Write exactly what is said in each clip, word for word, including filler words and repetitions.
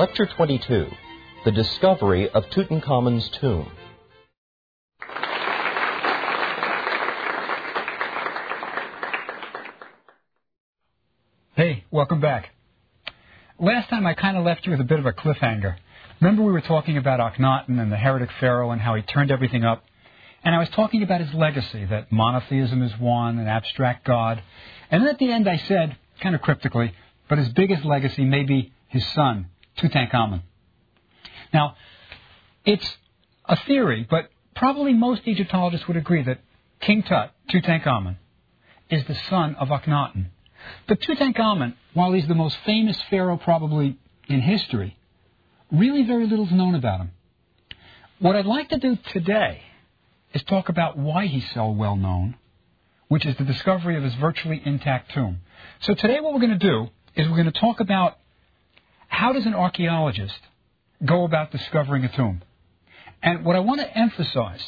Lecture twenty-two, The Discovery of Tutankhamun's Tomb. Hey, welcome back. Last time I kind of left you with a bit of a cliffhanger. Remember we were talking about Akhenaten and the heretic pharaoh and how he turned everything up? And I was talking about his legacy, that monotheism is one, an abstract God. And then at the end I said, kind of cryptically, but his biggest legacy may be his son, Tutankhamun. Now, it's a theory, but probably most Egyptologists would agree that King Tut, Tutankhamun, is the son of Akhenaten. But Tutankhamun, while he's the most famous pharaoh probably in history, really very little is known about him. What I'd like to do today is talk about why he's so well known, which is the discovery of his virtually intact tomb. So today what we're going to do is we're going to talk about how does an archaeologist go about discovering a tomb. And what I want to emphasize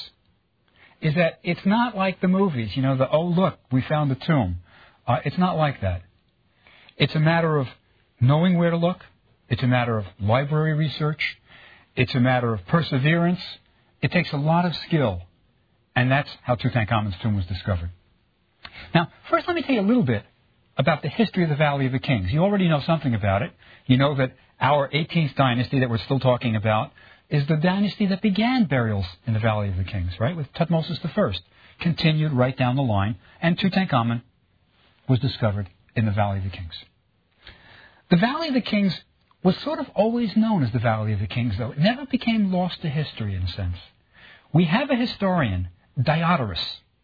is that it's not like the movies, you know, the, oh, look, we found the tomb. Uh, it's not like that. It's a matter of knowing where to look. It's a matter of library research. It's a matter of perseverance. It takes a lot of skill. And that's how Tutankhamun's tomb was discovered. Now, first let me tell you a little bit about the history of the Valley of the Kings. You already know something about it. You know that our eighteenth dynasty that we're still talking about is the dynasty that began burials in the Valley of the Kings, right, with Thutmose the First. Continued right down the line, and Tutankhamun was discovered in the Valley of the Kings. The Valley of the Kings was sort of always known as the Valley of the Kings, though. It never became lost to history, in a sense. We have a historian, Diodorus,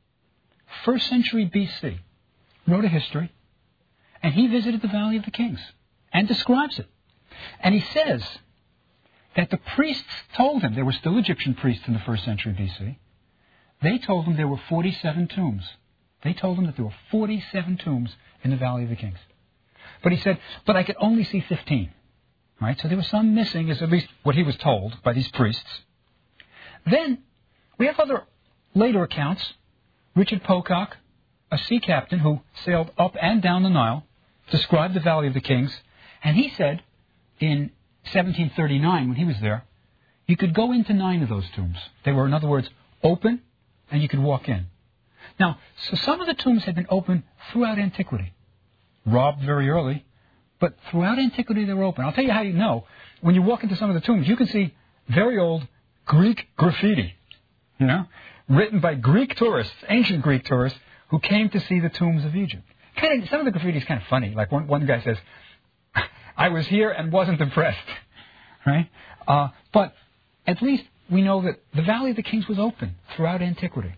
first century B C, wrote a history, and he visited the Valley of the Kings and describes it. And he says that the priests told him, there were still Egyptian priests in the first century B C, they told him there were forty-seven tombs. They told him that there were forty-seven tombs in the Valley of the Kings. But he said, but I could only see fifteen. Right? So there was some missing, is at least what he was told by these priests. Then we have other later accounts. Richard Pocock, a sea captain who sailed up and down the Nile, described the Valley of the Kings, and he said in seventeen thirty-nine, when he was there, you could go into nine of those tombs. They were, in other words, open, and you could walk in. Now, so some of the tombs had been open throughout antiquity, robbed very early, but throughout antiquity they were open. I'll tell you how you know. When you walk into some of the tombs, you can see very old Greek graffiti, you know, written by Greek tourists, ancient Greek tourists, who came to see the tombs of Egypt. Kind of, some of the graffiti is kind of funny. Like one, one guy says, I was here and wasn't impressed, right? Uh, but at least we know that the Valley of the Kings was open throughout antiquity.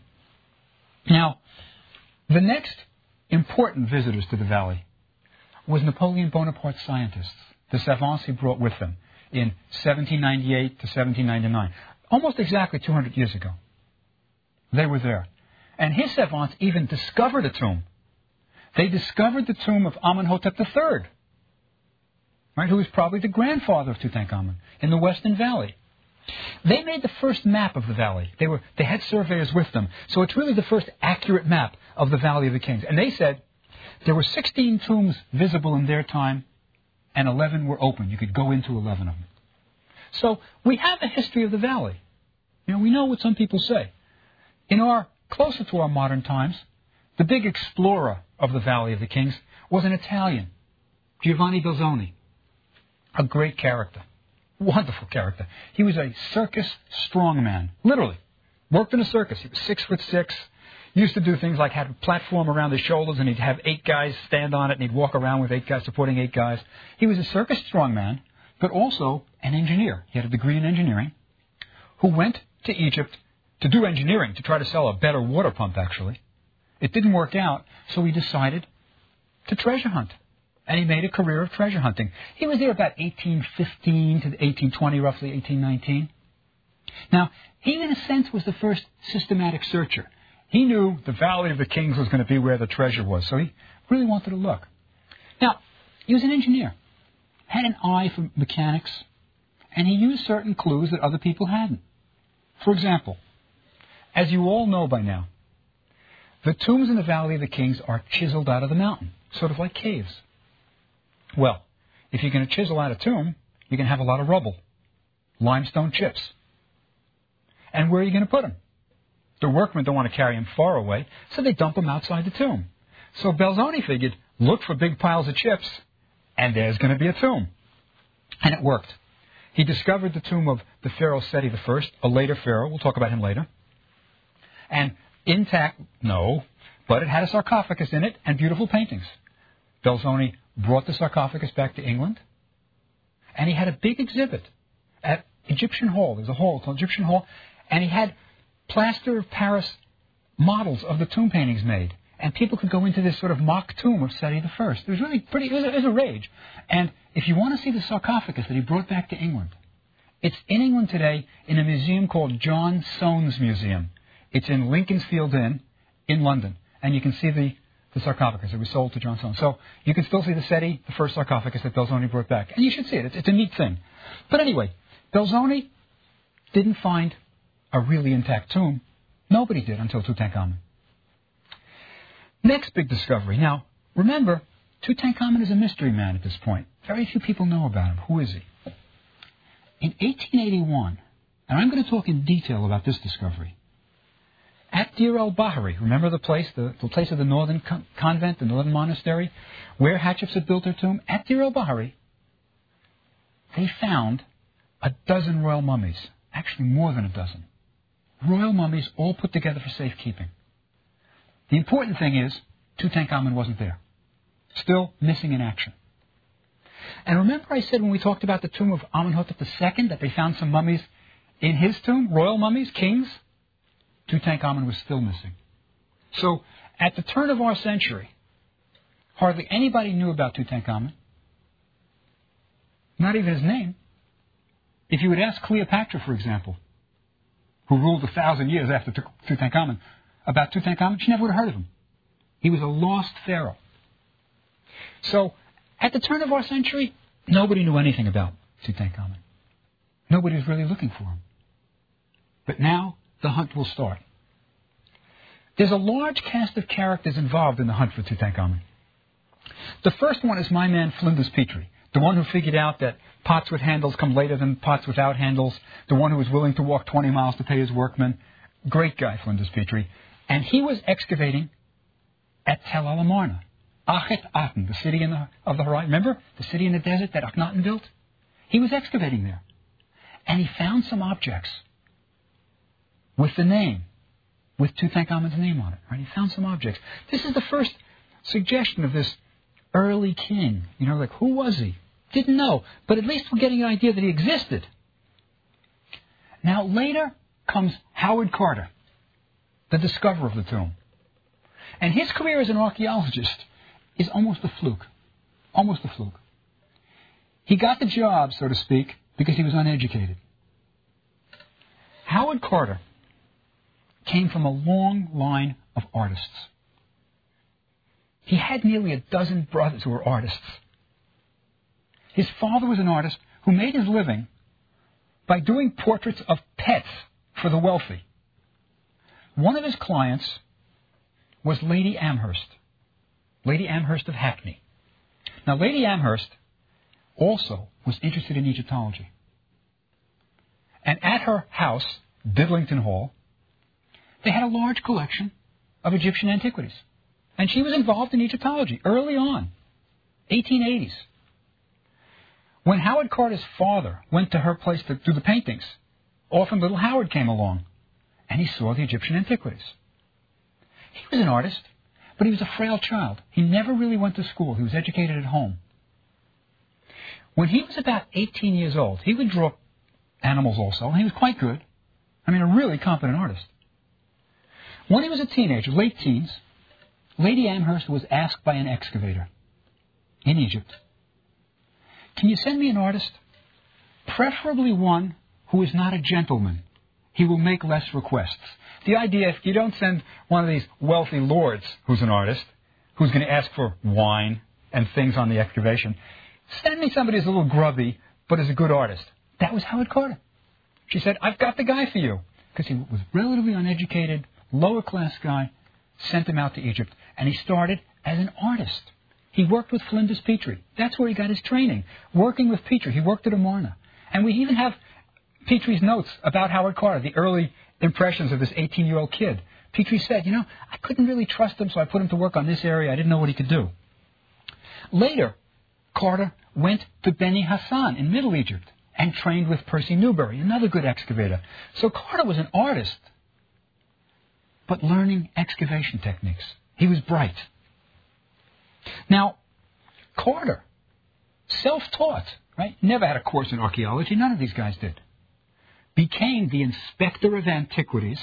Now, the next important visitors to the valley was Napoleon Bonaparte's scientists, the savants he brought with them in seventeen ninety-eight to seventeen ninety-nine, almost exactly two hundred years ago. They were there. And his savants even discovered a tomb. They discovered the tomb of Amenhotep the Third, right, who was probably the grandfather of Tutankhamun in the Western Valley. They made the first map of the valley. They were they had surveyors with them. So it's really the first accurate map of the Valley of the Kings. And they said there were sixteen tombs visible in their time, and eleven were open. You could go into eleven of them. So we have a history of the valley. You know, we know what some people say. In our, closer to our modern times, the big explorer of the Valley of the Kings was an Italian, Giovanni Belzoni, a great character. Wonderful character. He was a circus strongman, literally. Worked in a circus. He was six foot six. Used to do things like had a platform around his shoulders, and he'd have eight guys stand on it, and he'd walk around with eight guys supporting eight guys. He was a circus strongman, but also an engineer. He had a degree in engineering, who went to Egypt to do engineering, to try to sell a better water pump, actually. It didn't work out, so he decided to treasure hunt. And he made a career of treasure hunting. He was there about eighteen fifteen to eighteen twenty, roughly eighteen nineteen. Now, he, in a sense, was the first systematic searcher. He knew the Valley of the Kings was going to be where the treasure was, so he really wanted to look. Now, he was an engineer, had an eye for mechanics, and he used certain clues that other people hadn't. For example, as you all know by now, the tombs in the Valley of the Kings are chiseled out of the mountain, sort of like caves. Well, if you're going to chisel out a tomb, you're going to have a lot of rubble, limestone chips. And where are you going to put them? The workmen don't want to carry them far away, so they dump them outside the tomb. So Belzoni figured, look for big piles of chips, and there's going to be a tomb. And it worked. He discovered the tomb of the pharaoh Seti the First, a later pharaoh. We'll talk about him later. And intact, no, but it had a sarcophagus in it and beautiful paintings. Belzoni brought the sarcophagus back to England, and he had a big exhibit at Egyptian Hall. There's a hall called Egyptian Hall, and he had plaster of Paris models of the tomb paintings made. And people could go into this sort of mock tomb of Seti the First. It was really pretty, it was, a, it was a rage. And if you want to see the sarcophagus that he brought back to England, it's in England today in a museum called John Soane's Museum. It's in Lincoln's Field Inn in London. And you can see the, the sarcophagus that was sold to John Soane. So you can still see the Seti, the first sarcophagus that Belzoni brought back. And you should see it. It's, it's a neat thing. But anyway, Belzoni didn't find a really intact tomb. Nobody did until Tutankhamun. Next big discovery. Now, remember, Tutankhamun is a mystery man at this point. Very few people know about him. Who is he? In eighteen eighty-one, and I'm going to talk in detail about this discovery, at Deir el-Bahari, remember the place, the, the place of the northern con- convent, the northern monastery, where Hatshepsut built her tomb? At Deir el-Bahari, they found a dozen royal mummies. Actually, more than a dozen. Royal mummies all put together for safekeeping. The important thing is, Tutankhamun wasn't there. Still missing in action. And remember I said when we talked about the tomb of Amenhotep the Second that they found some mummies in his tomb, royal mummies, kings? Tutankhamun was still missing. So, at the turn of our century, hardly anybody knew about Tutankhamun. Not even his name. If you would ask Cleopatra, for example, who ruled a thousand years after Tutankhamun, about Tutankhamun, she never would have heard of him. He was a lost pharaoh. So, at the turn of our century, nobody knew anything about Tutankhamun. Nobody was really looking for him. But now, the hunt will start. There's a large cast of characters involved in the hunt for Tutankhamun. The first one is my man Flinders Petrie, the one who figured out that pots with handles come later than pots without handles, the one who was willing to walk twenty miles to pay his workmen. Great guy, Flinders Petrie. And he was excavating at Tel El Amarna, Achet Aten, the city in the, of the horizon. Remember the city in the desert that Akhenaten built? He was excavating there. And he found some objects with the name, with Tutankhamun's name on it. Right? He found some objects. This is the first suggestion of this early king. You know, like, who was he? Didn't know. But at least we're getting an idea that he existed. Now, later comes Howard Carter, the discoverer of the tomb. And his career as an archaeologist is almost a fluke. Almost a fluke. He got the job, so to speak, because he was uneducated. Howard Carter came from a long line of artists. He had nearly a dozen brothers who were artists. His father was an artist who made his living by doing portraits of pets for the wealthy. One of his clients was Lady Amherst, Lady Amherst of Hackney. Now, Lady Amherst also was interested in Egyptology. And at her house, Bidlington Hall, they had a large collection of Egyptian antiquities. And she was involved in Egyptology early on, eighteen eighties. When Howard Carter's father went to her place to do the paintings, often little Howard came along, and he saw the Egyptian antiquities. He was an artist, but he was a frail child. He never really went to school. He was educated at home. When he was about eighteen years old, he would draw animals also, and he was quite good. I mean, a really competent artist. When he was a teenager, late teens, Lady Amherst was asked by an excavator in Egypt, "Can you send me an artist? Preferably one who is not a gentleman. He will make less requests." The idea, if you don't send one of these wealthy lords who's an artist, who's going to ask for wine and things on the excavation, send me somebody who's a little grubby, but is a good artist. That was Howard Carter. She said, "I've got the guy for you." Because he was relatively uneducated, lower class guy, sent him out to Egypt. And he started as an artist. He worked with Flinders Petrie. That's where he got his training, working with Petrie. He worked at Amarna. And we even have Petrie's notes about Howard Carter, the early impressions of this eighteen-year-old kid. Petrie said, you know, I couldn't really trust him, so I put him to work on this area. I didn't know what he could do. Later, Carter went to Beni Hassan in Middle Egypt and trained with Percy Newberry, another good excavator. So Carter was an artist, but learning excavation techniques. He was bright. Now, Carter, self-taught, right? Never had a course in archaeology. None of these guys did. Became the inspector of antiquities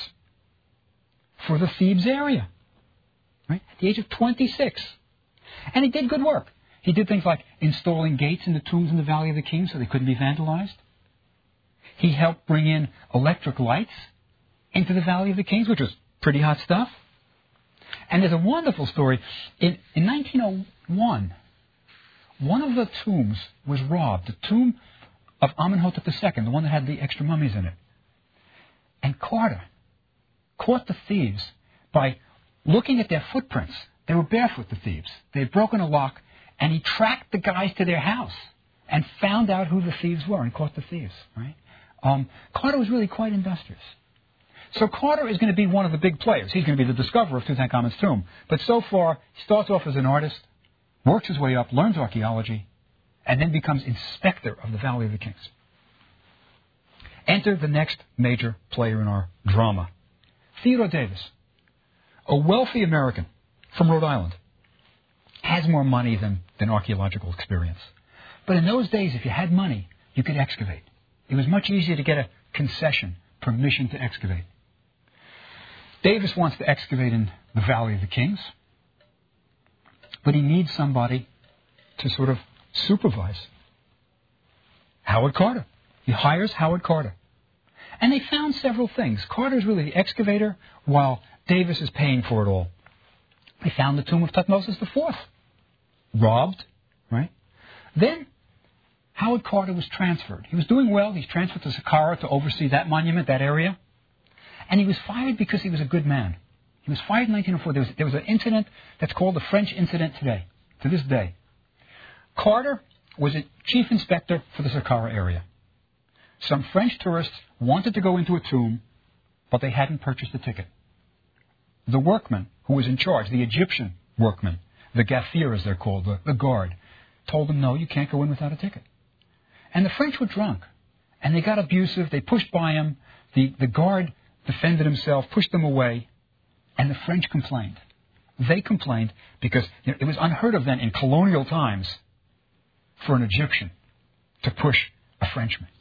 for the Thebes area, right? At the age of twenty-six. And he did good work. He did things like installing gates in the tombs in the Valley of the Kings so they couldn't be vandalized. He helped bring in electric lights into the Valley of the Kings, which was pretty hot stuff. And there's a wonderful story. In, in nineteen oh one, one of the tombs was robbed, the tomb of Amenhotep the Second, the one that had the extra mummies in it. And Carter caught the thieves by looking at their footprints. They were barefoot, the thieves. They had broken a lock, and he tracked the guys to their house and found out who the thieves were and caught the thieves. Right? Um, Carter was really quite industrious. So Carter is going to be one of the big players. He's going to be the discoverer of Tutankhamun's tomb. But so far, he starts off as an artist, works his way up, learns archaeology, and then becomes inspector of the Valley of the Kings. Enter the next major player in our drama, Theodore Davis, a wealthy American from Rhode Island, has more money than, than archaeological experience. But in those days, if you had money, you could excavate. It was much easier to get a concession, permission to excavate. Davis wants to excavate in the Valley of the Kings, but he needs somebody to sort of supervise. Howard Carter. He hires Howard Carter. And they found several things. Carter's really the excavator, while Davis is paying for it all. They found the tomb of Thutmose the Fourth. Robbed, right? Then Howard Carter was transferred. He was doing well. He's transferred to Saqqara to oversee that monument, that area. And he was fired because he was a good man. He was fired in nineteen oh four. There was, there was an incident that's called the French incident today, to this day. Carter was a chief inspector for the Saqqara area. Some French tourists wanted to go into a tomb, but they hadn't purchased a ticket. The workman who was in charge, the Egyptian workman, the Gaffir as they're called, the, the guard, told them, no, you can't go in without a ticket. And the French were drunk, and they got abusive. They pushed by him. The, the guard defended himself, pushed them away, and the French complained. They complained because you know, it was unheard of then in colonial times for an Egyptian to push a Frenchman.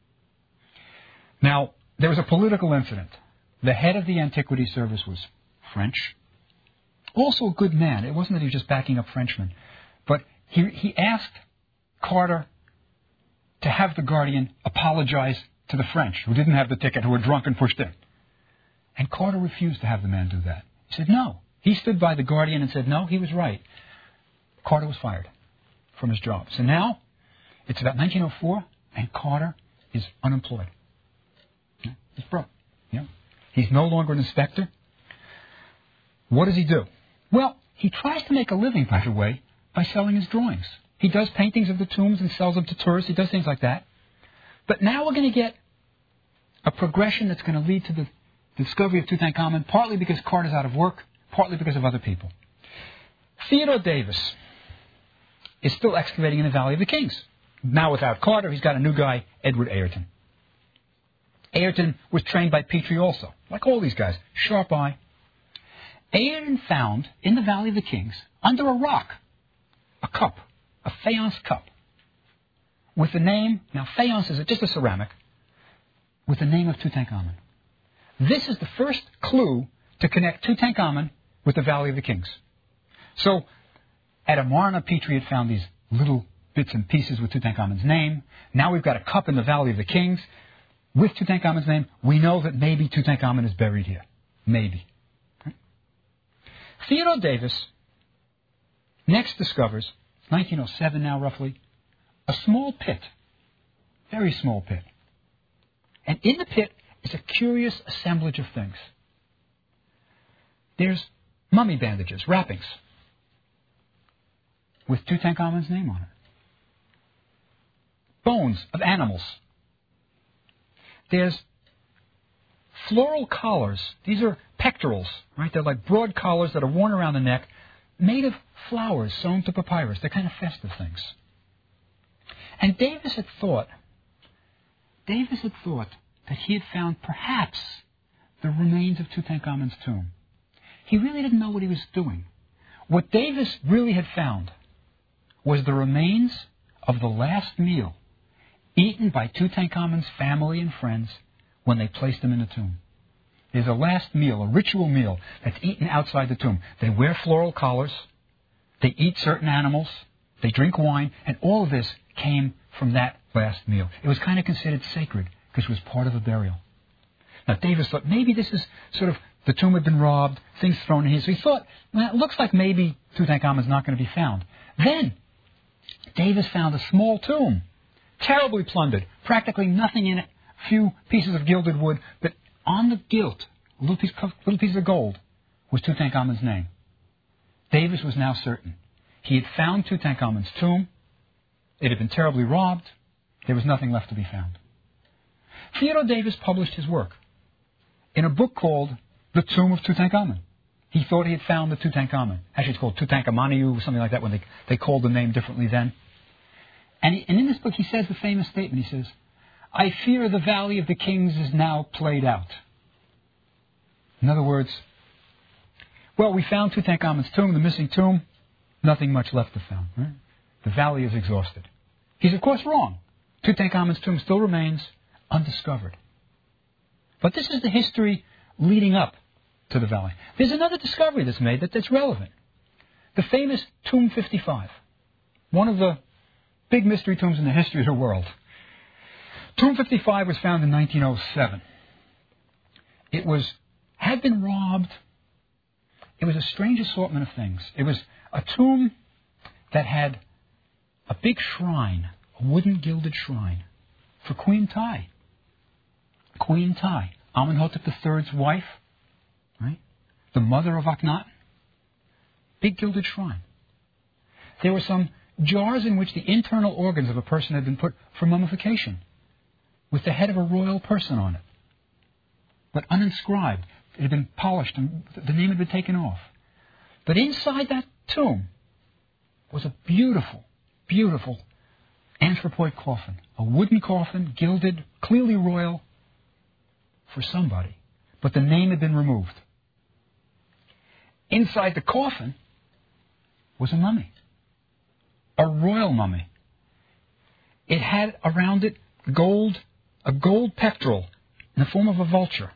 Now, there was a political incident. The head of the Antiquity Service was French. Also a good man. It wasn't that he was just backing up Frenchmen. But he, he asked Carter to have the Guardian apologize to the French who didn't have the ticket, who were drunk and pushed in. And Carter refused to have the man do that. He said no. He stood by the Guardian and said no, he was right. Carter was fired from his job. So now, it's about nineteen oh four, and Carter is unemployed. He's broke. Yeah. He's no longer an inspector. What does he do? Well, he tries to make a living, by the way, by selling his drawings. He does paintings of the tombs and sells them to tourists. He does things like that. But now we're going to get a progression that's going to lead to the discovery of Tutankhamun, partly because Carter's out of work, partly because of other people. Theodore Davis is still excavating in the Valley of the Kings. Now without Carter, he's got a new guy, Edward Ayrton. Ayrton was trained by Petrie also, like all these guys, sharp eye. Ayrton found in the Valley of the Kings, under a rock, a cup, a faience cup, with the name, now faience is just a ceramic, with the name of Tutankhamun. This is the first clue to connect Tutankhamun with the Valley of the Kings. So, at Amarna, Petrie had found these little bits and pieces with Tutankhamun's name. Now we've got a cup in the Valley of the Kings with Tutankhamun's name. We know that maybe Tutankhamun is buried here. Maybe. Right? Theodore Davis next discovers, nineteen oh seven now roughly, a small pit. Very small pit. And in the pit is a curious assemblage of things. There's mummy bandages, wrappings, with Tutankhamun's name on it. Bones of animals. There's floral collars. These are pectorals, right? They're like broad collars that are worn around the neck, made of flowers sewn to papyrus. They're kind of festive things. And Davis had thought, Davis had thought that he had found perhaps the remains of Tutankhamun's tomb. He really didn't know what he was doing. What Davis really had found was the remains of the last meal eaten by Tutankhamun's family and friends when they placed him in the tomb. There's a last meal, a ritual meal, that's eaten outside the tomb. They wear floral collars, they eat certain animals, they drink wine, and all of this came from that last meal. It was kind of considered sacred because it was part of a burial. Now, Davis thought maybe this is sort of, the tomb had been robbed, things thrown in here. So he thought, well, it looks like maybe Tutankhamun's not going to be found. Then, Davis found a small tomb, terribly plundered, practically nothing in it, a few pieces of gilded wood, but on the gilt, a little piece, little piece of gold, was Tutankhamun's name. Davis was now certain. He had found Tutankhamun's tomb. It had been terribly robbed. There was nothing left to be found. Theodore Davis published his work in a book called The Tomb of Tutankhamun. He thought he had found the Tutankhamun. Actually, it's called Tutankhamoniu or something like that when they, they called the name differently then. And, he, and in this book he says the famous statement. He says, "I fear the Valley of the Kings is now played out." In other words, well, we found Tutankhamun's tomb, the missing tomb, nothing much left to found. Right? The valley is exhausted. He's of course wrong. Tutankhamun's tomb still remains undiscovered. But this is the history leading up to the valley. There's another discovery that's made that, that's relevant. The famous Tomb fifty-five. One of the big mystery tombs in the history of the world. Tomb fifty-five was found in nineteen oh seven. It was, had been robbed. It was a strange assortment of things. It was a tomb that had a big shrine, a wooden gilded shrine, for Queen Tai. Queen Tai, Amenhotep the third's wife, right? The mother of Akhenaten. Big gilded shrine. There were some jars in which the internal organs of a person had been put for mummification, with the head of a royal person on it, but uninscribed. It had been polished and the name had been taken off. But inside that tomb was a beautiful, beautiful anthropoid coffin. A wooden coffin, gilded, clearly royal, for somebody. But the name had been removed. Inside the coffin was a mummy. A royal mummy. It had around it gold, a gold pectoral in the form of a vulture.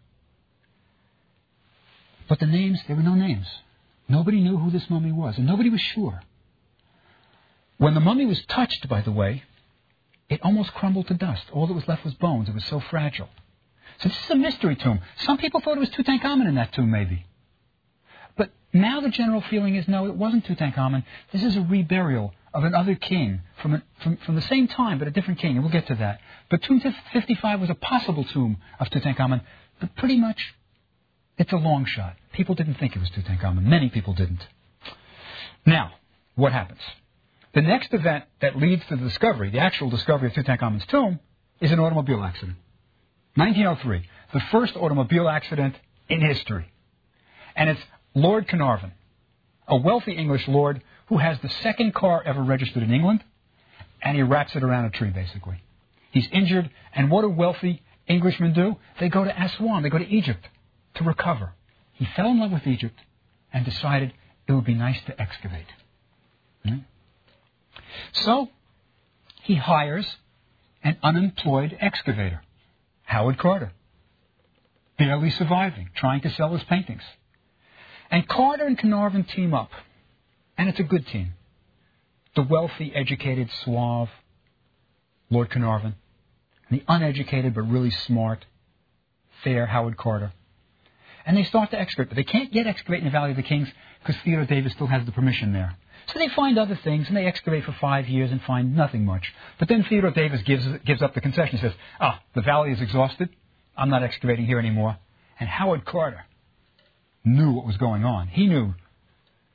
But the names, there were no names. Nobody knew who this mummy was, and nobody was sure. When the mummy was touched, by the way, it almost crumbled to dust. All that was left was bones. It was so fragile. So this is a mystery tomb. Some people thought it was Tutankhamun in that tomb, maybe. But now the general feeling is, no, it wasn't Tutankhamun. This is a reburial of another king from, a, from, from the same time, but a different king, and we'll get to that. But Tomb fifty-five was a possible tomb of Tutankhamun, but pretty much it's a long shot. People didn't think it was Tutankhamun. Many people didn't. Now, what happens? The next event that leads to the discovery, the actual discovery of Tutankhamun's tomb, is an automobile accident. nineteen oh three, the first automobile accident in history. And it's Lord Carnarvon, a wealthy English lord who has the second car ever registered in England, and he wraps it around a tree, basically. He's injured, and what do wealthy Englishmen do? They go to Aswan, they go to Egypt to recover. He fell in love with Egypt and decided it would be nice to excavate. Hmm? So, he hires an unemployed excavator, Howard Carter, barely surviving, trying to sell his paintings. And Carter and Carnarvon team up, and it's a good team. The wealthy, educated, suave Lord Carnarvon, and the uneducated but really smart, fair Howard Carter. And they start to excavate, but they can't yet excavate in the Valley of the Kings because Theodore Davis still has the permission there. So they find other things, and they excavate for five years and find nothing much. But then Theodore Davis gives, gives up the concession. He says, ah, the valley is exhausted. I'm not excavating here anymore. And Howard Carter knew what was going on. He knew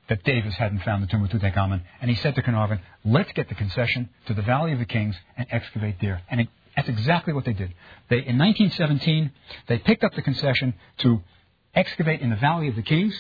that Davis hadn't found the tomb of Tutankhamun, and he said to Carnarvon, let's get the concession to the Valley of the Kings and excavate there. And it, that's exactly what they did. They, in nineteen seventeen, they picked up the concession to excavate in the Valley of the Kings,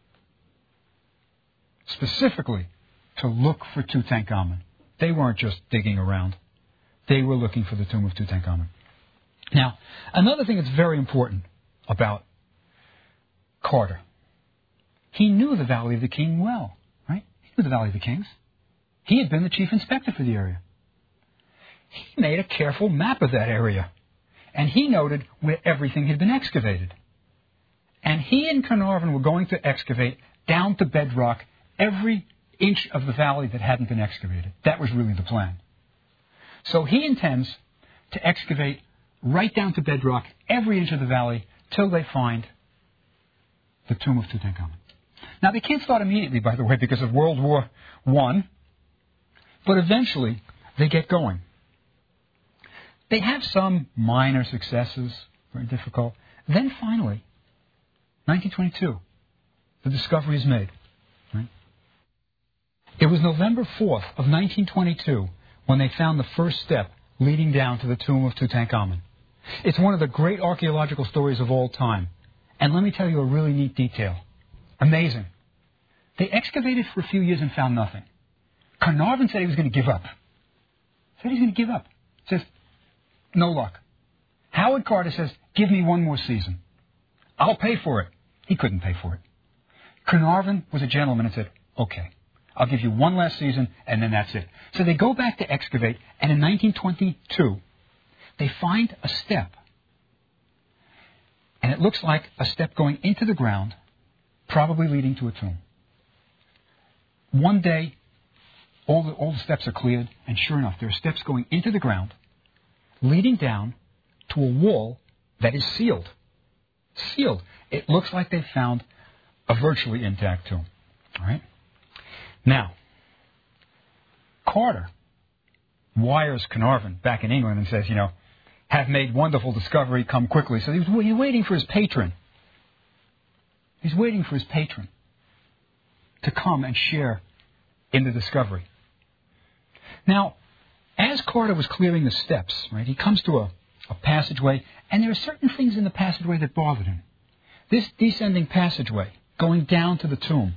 specifically to look for Tutankhamun. They weren't just digging around. They were looking for the tomb of Tutankhamun. Now, another thing that's very important about Carter, he knew the Valley of the King well, right? He knew the Valley of the Kings. He had been the chief inspector for the area. He made a careful map of that area, and he noted where everything had been excavated. And he and Carnarvon were going to excavate down to bedrock every inch of the valley that hadn't been excavated. That was really the plan. So he intends to excavate right down to bedrock every inch of the valley till they find the tomb of Tutankhamun. Now, they can't start immediately, by the way, because of World War One, but eventually they get going. They have some minor successes, very difficult. Then finally, nineteen twenty-two, the discovery is made. Right? It was November fourth of nineteen twenty-two when they found the first step leading down to the tomb of Tutankhamun. It's one of the great archaeological stories of all time. And let me tell you a really neat detail. Amazing. They excavated for a few years and found nothing. Carnarvon said he was going to give up. Said he's going to give up. Says, no luck. Howard Carter says, give me one more season. I'll pay for it. He couldn't pay for it. Carnarvon was a gentleman and said, okay, I'll give you one last season and then that's it. So they go back to excavate, and in nineteen twenty-two, they find a step. And it looks like a step going into the ground, probably leading to a tomb. One day, all the, all the steps are cleared, and sure enough, there are steps going into the ground, leading down to a wall that is sealed. Sealed. It looks like they found a virtually intact tomb. All right? Now, Carter wires Carnarvon back in England and says, you know, have made wonderful discovery, come quickly. So he's waiting for his patron. He's waiting for his patron to come and share in the discovery. Now, as Carter was clearing the steps, right, he comes to a, a passageway, and there are certain things in the passageway that bothered him. This descending passageway, going down to the tomb,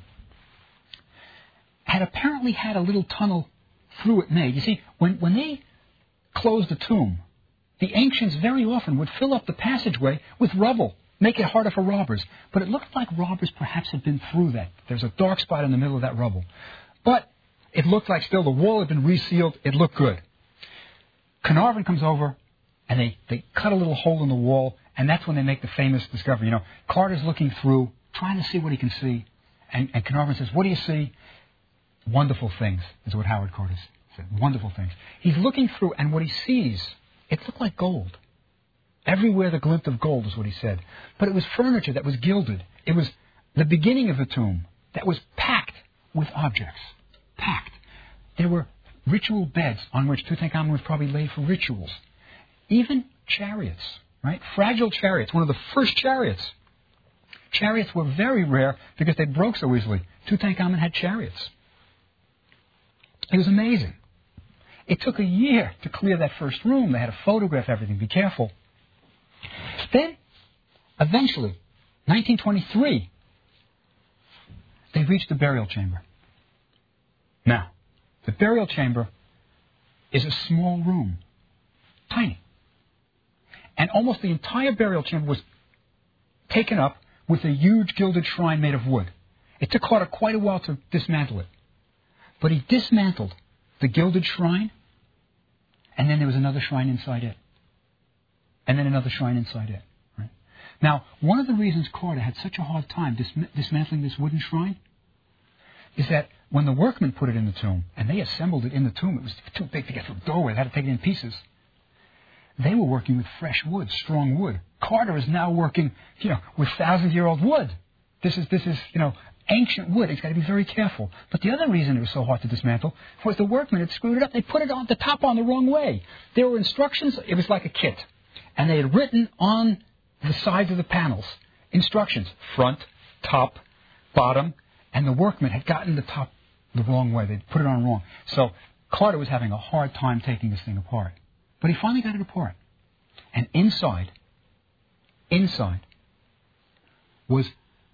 had apparently had a little tunnel through it made. You see, when, when they closed the tomb, the ancients very often would fill up the passageway with rubble, make it harder for robbers. But it looked like robbers perhaps had been through that. There's a dark spot in the middle of that rubble. But it looked like still the wall had been resealed. It looked good. Carnarvon comes over, and they, they cut a little hole in the wall, and that's when they make the famous discovery. You know, Carter's looking through, trying to see what he can see, and, and Carnarvon says, what do you see? Wonderful things, is what Howard Carter said. Wonderful things. He's looking through, and what he sees, it looked like gold. Everywhere the glint of gold is what he said. But it was furniture that was gilded. It was the beginning of the tomb that was packed with objects. Packed. There were ritual beds on which Tutankhamun was probably laid for rituals. Even chariots, right? Fragile chariots, one of the first chariots. Chariots were very rare because they broke so easily. Tutankhamun had chariots. It was amazing. It took a year to clear that first room. They had to photograph everything. Be careful. Then, eventually, nineteen twenty-three, they reached the burial chamber. Now, the burial chamber is a small room. Tiny. And almost the entire burial chamber was taken up with a huge gilded shrine made of wood. It took Carter quite a while to dismantle it. But he dismantled the gilded shrine, and then there was another shrine inside it. And then another shrine inside it. Right? Now, one of the reasons Carter had such a hard time dis- dismantling this wooden shrine is that when the workmen put it in the tomb, and they assembled it in the tomb, it was too big to get through the doorway, they had to take it in pieces. They were working with fresh wood, strong wood. Carter is now working, you know, with thousand-year-old wood. This is, this is, you know, ancient wood. He's got to be very careful. But the other reason it was so hard to dismantle was the workmen had screwed it up. They put it on the top on the wrong way. There were instructions. It was like a kit. And they had written on the sides of the panels instructions, front, top, bottom, And the workmen had gotten the top the wrong way. They'd put it on wrong. So Carter was having a hard time taking this thing apart. But he finally got it apart. And inside, inside, was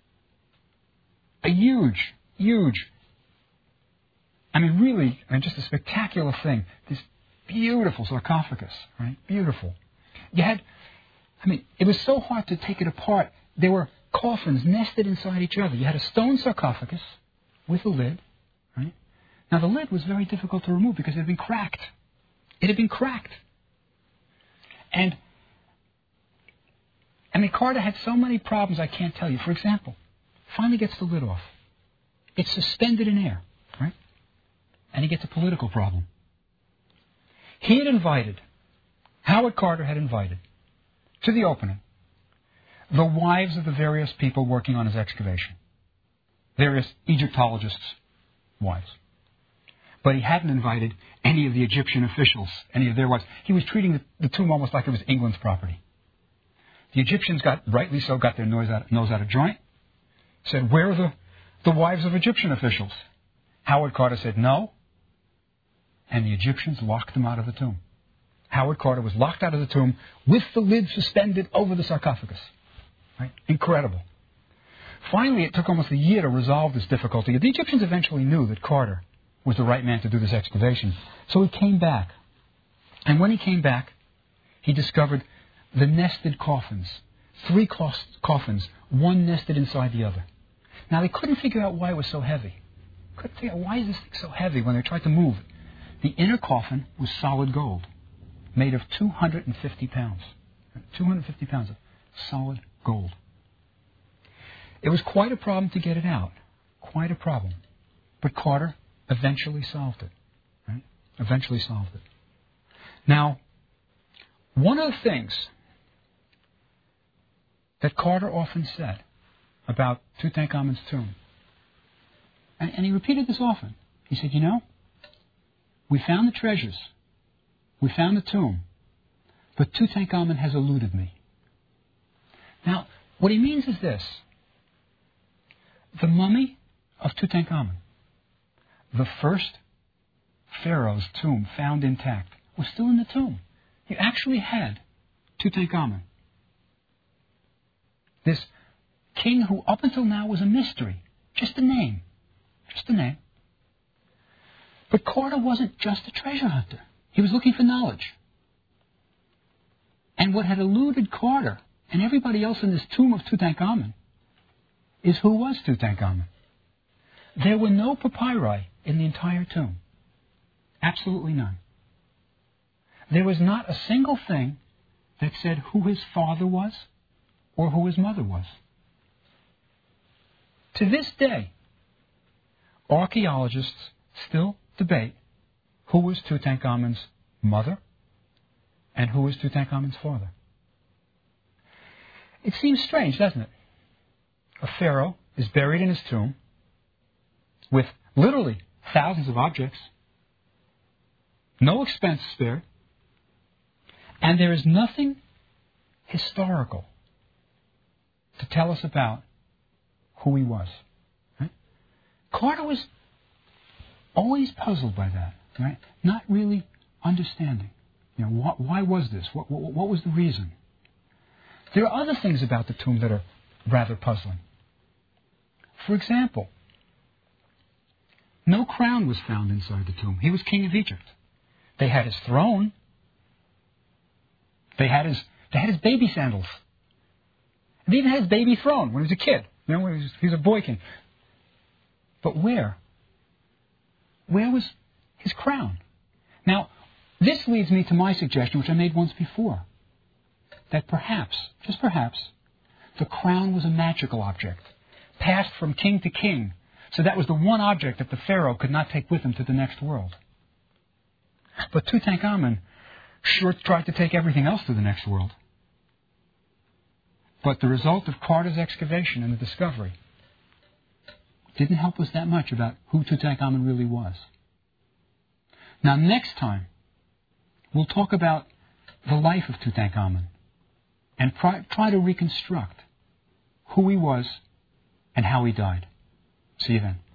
a huge, huge, I mean, really, I mean, just a spectacular thing. This beautiful sarcophagus, right? Beautiful. You had, I mean, it was so hard to take it apart. There were coffins nested inside each other. You had a stone sarcophagus with a lid, right? Now, the lid was very difficult to remove because it had been cracked. It had been cracked. And, I mean, Carter had so many problems I can't tell you. For example, finally gets the lid off. It's suspended in air, right? And he gets a political problem. He had invited, Howard Carter had invited, to the opening, the wives of the various people working on his excavation. Various Egyptologists' wives. But he hadn't invited any of the Egyptian officials, any of their wives. He was treating the, the tomb almost like it was England's property. The Egyptians got, rightly so, got their nose out, nose out of joint. Said, where are the, the wives of Egyptian officials? Howard Carter said, no. And the Egyptians locked him out of the tomb. Howard Carter was locked out of the tomb with the lid suspended over the sarcophagus. Right? Incredible. Finally, it took almost a year to resolve this difficulty. The Egyptians eventually knew that Carter was the right man to do this excavation. So he came back. And when he came back, he discovered the nested coffins. Three coffins, one nested inside the other. Now, they couldn't figure out why it was so heavy. Couldn't figure out why is this thing so heavy when they tried to move it. The inner coffin was solid gold, made of two hundred fifty pounds. two hundred fifty pounds of solid gold. It was quite a problem to get it out. Quite a problem. But Carter eventually solved it. Right? Eventually solved it. Now, one of the things that Carter often said about Tutankhamun's tomb, and, and he repeated this often, he said, you know, we found the treasures, we found the tomb, but Tutankhamun has eluded me. Now, what he means is this. The mummy of Tutankhamun, the first pharaoh's tomb found intact, was still in the tomb. You actually had Tutankhamun, this king who up until now was a mystery, just a name, just a name. But Carter wasn't just a treasure hunter. He was looking for knowledge. And what had eluded Carter and everybody else in this tomb of Tutankhamun is who was Tutankhamun. There were no papyri in the entire tomb. Absolutely none. There was not a single thing that said who his father was or who his mother was. To this day, archaeologists still debate who was Tutankhamun's mother and who was Tutankhamun's father. It seems strange, doesn't it? A pharaoh is buried in his tomb with literally thousands of objects, no expense spared, and there is nothing historical to tell us about who he was. Right? Carter was always puzzled by that, right? Not really understanding. You know, wh- why was this? What, what, what was the reason? There are other things about the tomb that are rather puzzling. For example, no crown was found inside the tomb. He was king of Egypt. They had his throne. They had his, they had his baby sandals. They even had his baby throne when he was a kid. You know, when he was, he was a boy king. But where? Where was his crown? Now, this leads me to my suggestion, which I made once before, that perhaps, just perhaps, the crown was a magical object, passed from king to king, so that was the one object that the pharaoh could not take with him to the next world. But Tutankhamun sure tried to take everything else to the next world. But the result of Carter's excavation and the discovery didn't help us that much about who Tutankhamun really was. Now, next time, we'll talk about the life of Tutankhamun and try, try to reconstruct who he was and how he died. See you then.